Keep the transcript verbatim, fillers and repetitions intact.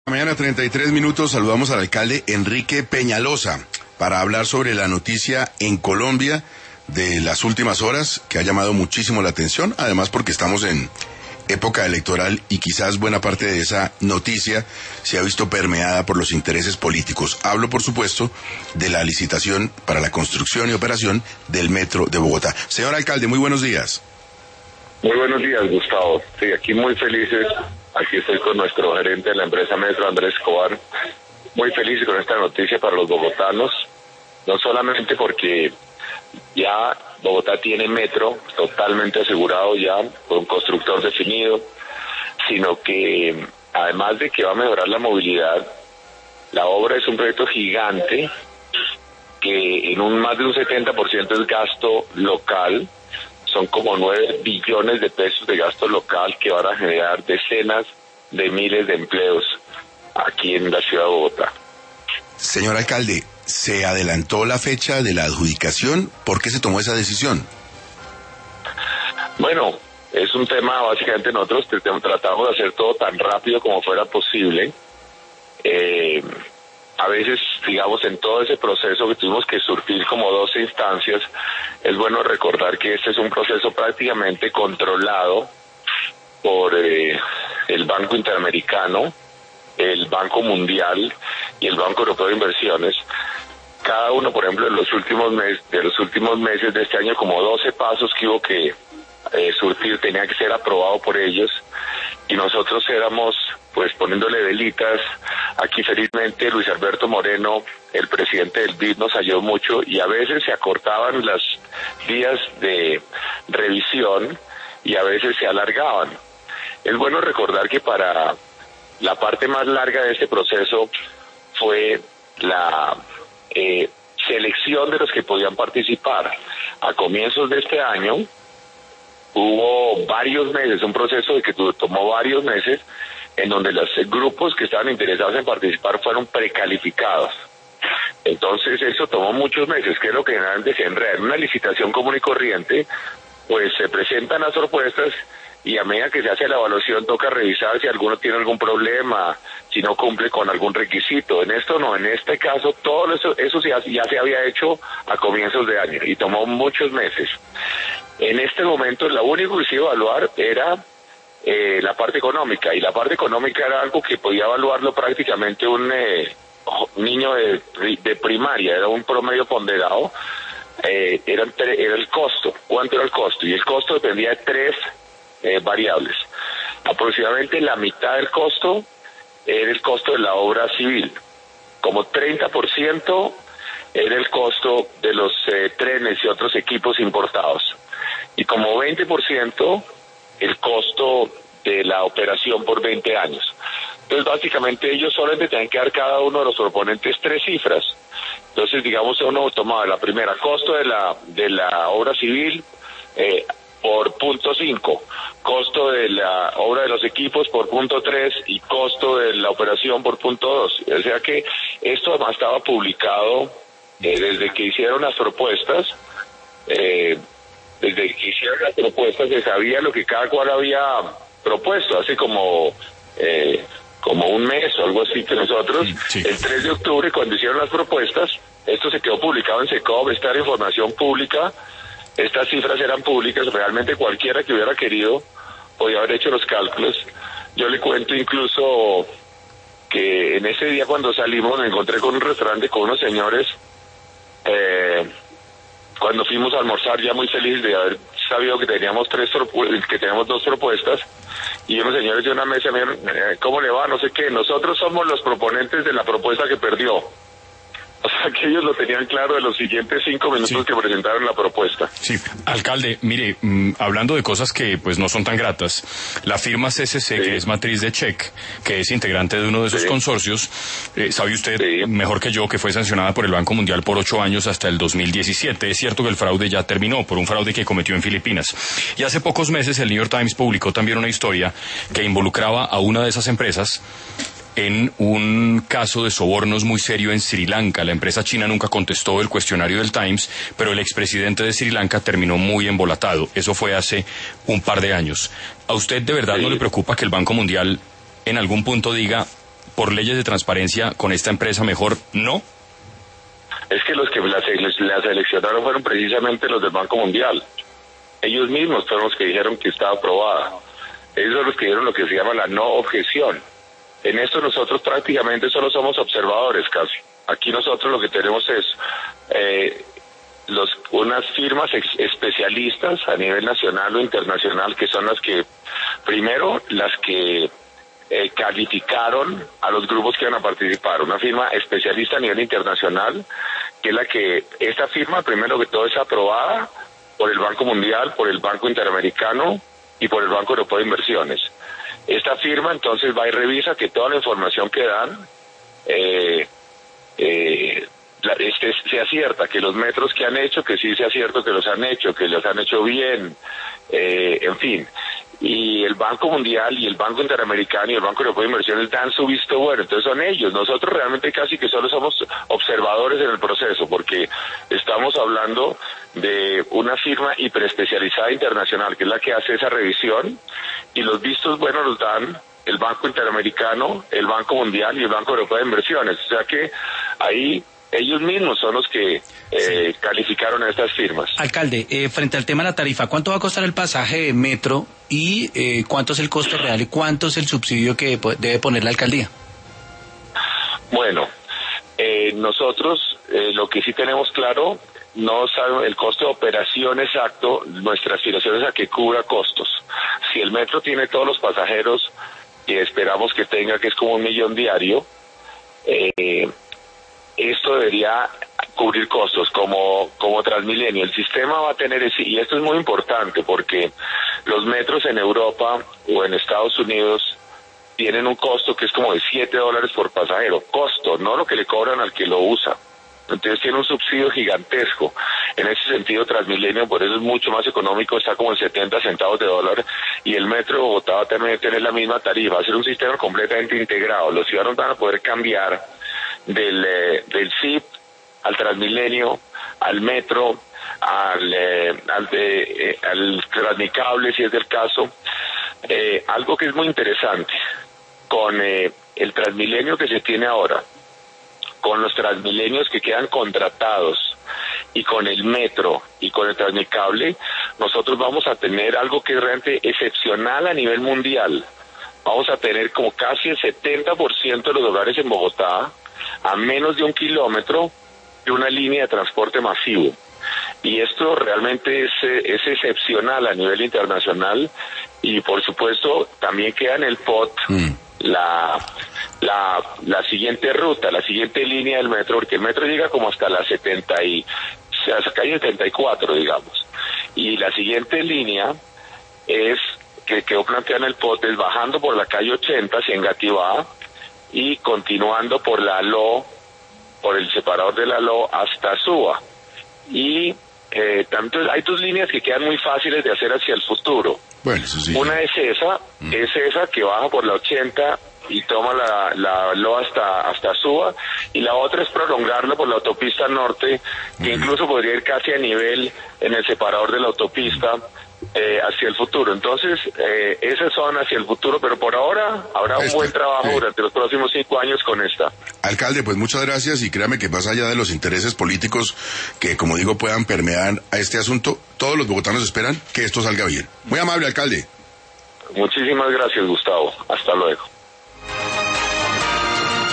Mañana treinta y tres minutos, saludamos al alcalde Enrique Peñalosa para hablar sobre la noticia en Colombia de las últimas horas que ha llamado muchísimo la atención, además porque estamos en época electoral y quizás buena parte de esa noticia se ha visto permeada por los intereses políticos. Hablo, por supuesto, de la licitación para la construcción y operación del Metro de Bogotá. Señor alcalde, muy buenos días. Muy buenos días, Gustavo. Sí, aquí muy felices. Aquí estoy con nuestro gerente de la empresa Metro, Andrés Escobar. Muy feliz con esta noticia para los bogotanos. No solamente porque ya Bogotá tiene metro totalmente asegurado ya, con un constructor definido, sino que además de que va a mejorar la movilidad, la obra es un proyecto gigante que en un más de un setenta por ciento es gasto local. Son como nueve billones de pesos de gasto local que van a generar decenas de miles de empleos aquí en la ciudad de Bogotá. Señor alcalde, ¿se adelantó la fecha de la adjudicación? ¿Por qué se tomó esa decisión? Bueno, es un tema, básicamente nosotros tratamos de hacer todo tan rápido como fuera posible. Eh, a veces, digamos, en todo ese proceso que tuvimos que surtir como doce instancias, es bueno recordar que este es un proceso prácticamente controlado por eh, el Banco Interamericano, el Banco Mundial y el Banco Europeo de Inversiones. Cada uno, por ejemplo, de los últimos meses, de los últimos meses de este año, como doce pasos que hubo que eh, surtir, tenía que ser aprobado por ellos, y nosotros éramos, pues, poniéndole velitas. Aquí felizmente Luis Alberto Moreno, el presidente del B I D, nos ayudó mucho, y a veces se acortaban los días de revisión y a veces se alargaban. Es bueno recordar que para la parte más larga de este proceso fue la eh, selección de los que podían participar. A comienzos de este año hubo varios meses, un proceso de que tomó varios meses, en donde los grupos que estaban interesados en participar fueron precalificados. Entonces eso tomó muchos meses, que es lo que generalmente se enreda. En una licitación común y corriente, pues se presentan las propuestas y a medida que se hace la evaluación toca revisar si alguno tiene algún problema, si no cumple con algún requisito. En esto no, en este caso todo eso, eso ya, ya se había hecho a comienzos de año y tomó muchos meses. En este momento lo único que se iba a evaluar era eh, la parte económica, y la parte económica era algo que podía evaluarlo prácticamente un eh, niño de, de primaria, era un promedio ponderado, eh, era, era el costo. ¿Cuánto era el costo? Y el costo dependía de tres eh, variables. Aproximadamente la mitad del costo era el costo de la obra civil, como treinta por ciento era el costo de los eh, trenes y otros equipos importados, y como veinte por ciento el costo de la operación por veinte años. Entonces básicamente ellos solamente tienen que dar cada uno de los proponentes tres cifras. Entonces digamos uno tomaba la primera, costo de la de la obra civil eh, por punto cinco, costo de la obra de los equipos por punto tres y costo de la operación por punto dos. O sea que esto además estaba publicado eh, desde que hicieron las propuestas. Eh, desde que hicieron las propuestas se sabía lo que cada cual había propuesto, hace como eh, como un mes o algo así que nosotros, sí. El tres de octubre, cuando hicieron las propuestas, esto se quedó publicado en SECOV, esta era información pública, estas cifras eran públicas, realmente cualquiera que hubiera querido podía haber hecho los cálculos. Yo le cuento incluso que en ese día cuando salimos me encontré con un restaurante con unos señores, eh, cuando fuimos a almorzar, ya muy feliz de haber sabido que teníamos tres que teníamos dos propuestas, y unos señores de una mesa me dijeron, eh, ¿cómo le va? No sé qué, nosotros somos los proponentes de la propuesta que perdió. O sea que ellos lo tenían claro de los siguientes cinco minutos sí. que presentaron la propuesta. Sí, alcalde, mire, mmm, hablando de cosas que pues no son tan gratas, la firma C C C, sí. que es matriz de Check, que es integrante de uno de esos sí. consorcios, eh, sabe usted sí. mejor que yo que fue sancionada por el Banco Mundial por ocho años hasta el dos mil diecisiete. Es cierto que el fraude ya terminó por un fraude que cometió en Filipinas. Y hace pocos meses el New York Times publicó también una historia que involucraba a una de esas empresas en un caso de sobornos muy serio en Sri Lanka. La empresa china nunca contestó el cuestionario del Times, pero el expresidente de Sri Lanka terminó muy embolatado. Eso fue hace un par de años. ¿A usted de verdad sí. no le preocupa que el Banco Mundial en algún punto diga, por leyes de transparencia con esta empresa mejor no? Es que los que la, la seleccionaron fueron precisamente los del Banco Mundial. Ellos mismos fueron los que dijeron que estaba aprobada. Ellos son los que dieron lo que se llama la no objeción. En esto nosotros prácticamente solo somos observadores casi. Aquí nosotros lo que tenemos es eh, los, unas firmas ex especialistas a nivel nacional o internacional que son las que, primero, las que eh, calificaron a los grupos que van a participar. Una firma especialista a nivel internacional, que es la que, esta firma, primero que todo, es aprobada por el Banco Mundial, por el Banco Interamericano y por el Banco Europeo de Inversiones. Esta firma entonces va y revisa que toda la información que dan eh, eh, la, este, sea cierta, que los metros que han hecho, que sí sea cierto que los han hecho, que los han hecho bien, eh, en fin. Y el Banco Mundial y el Banco Interamericano y el Banco Europeo de Inversiones dan su visto bueno, entonces son ellos. Nosotros realmente casi que solo somos observadores en el proceso, porque estamos hablando de una firma hiperespecializada internacional, que es la que hace esa revisión, y los vistos buenos los dan el Banco Interamericano, el Banco Mundial y el Banco Europeo de Inversiones. O sea que ahí ellos mismos son los que eh, sí. calificaron a estas firmas. Alcalde, eh, frente al tema de la tarifa, ¿cuánto va a costar el pasaje de metro y eh, cuánto es el costo real y cuánto es el subsidio que debe poner la alcaldía? Bueno, eh, nosotros eh, lo que sí tenemos claro, no sabe el costo de operación exacto. Nuestra aspiración es a que cubra costos. Si el metro tiene todos los pasajeros que esperamos que tenga, que es como un millón diario, eh, esto debería cubrir costos como como Transmilenio. El sistema va a tener ese, y esto es muy importante porque los metros en Europa o en Estados Unidos tienen un costo que es como de siete dólares por pasajero. Costo, no lo que le cobran al que lo usa. Entonces tiene un subsidio gigantesco. En ese sentido, Transmilenio, por eso es mucho más económico, está como en setenta centavos de dólar, y el metro de Bogotá va a tener, tener la misma tarifa, va a ser un sistema completamente integrado. Los ciudadanos van a poder cambiar del, eh, del S I P al Transmilenio, al metro, al, eh, al, de, eh, al Transmicable, si es del caso. Eh, algo que es muy interesante, con eh, el Transmilenio que se tiene ahora, con los Transmilenios que quedan contratados y con el metro y con el Transmicable, nosotros vamos a tener algo que es realmente excepcional a nivel mundial. Vamos a tener como casi el setenta por ciento de los hogares en Bogotá a menos de un kilómetro de una línea de transporte masivo. Y esto realmente es, es excepcional a nivel internacional, y por supuesto también queda en el P O T mm. la, la la siguiente ruta, la siguiente línea del metro, porque el metro llega como hasta la setenta y hasta la calle setenta y cuatro, digamos, y la siguiente línea es que quedó planteada en el P O T, es bajando por la calle ochenta hacia Engativá y continuando por la L O, por el separador de la L O hasta Suba. Y eh, tanto hay dos líneas que quedan muy fáciles de hacer hacia el futuro. Bueno, eso sí. Una es esa, mm. es esa que baja por la ochenta y toma la, la L O hasta hasta Suba, y la otra es prolongarla por la autopista norte, que mm. incluso podría ir casi a nivel en el separador de la autopista eh, hacia el futuro. Entonces, eh, esas son hacia el futuro, pero por ahora habrá un esta, buen trabajo sí. durante los próximos cinco años con esta. Alcalde, pues muchas gracias, y créame que más allá de los intereses políticos que, como digo, puedan permear a este asunto, todos los bogotanos esperan que esto salga bien. Muy amable, alcalde. Muchísimas gracias, Gustavo. Hasta luego.